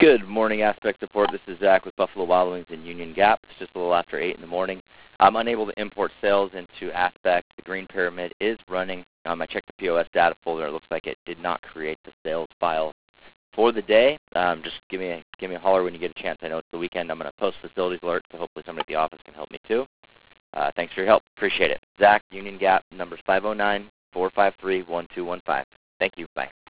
Good morning, Aspect Support. This is Zach with Buffalo Wild Wings in Union Gap. It's just a little after 8 in the morning. I'm unable to import sales into Aspect. The green pyramid is running. I checked the POS data folder. It looks like it did not create the sales file for the day. Just give me a holler when you get a chance. I know it's the weekend. I'm going to post facilities alert, so hopefully somebody at the office can help me too. Thanks for your help. Appreciate it. Zach, Union Gap, number's 509-453-1215. Thank you. Bye.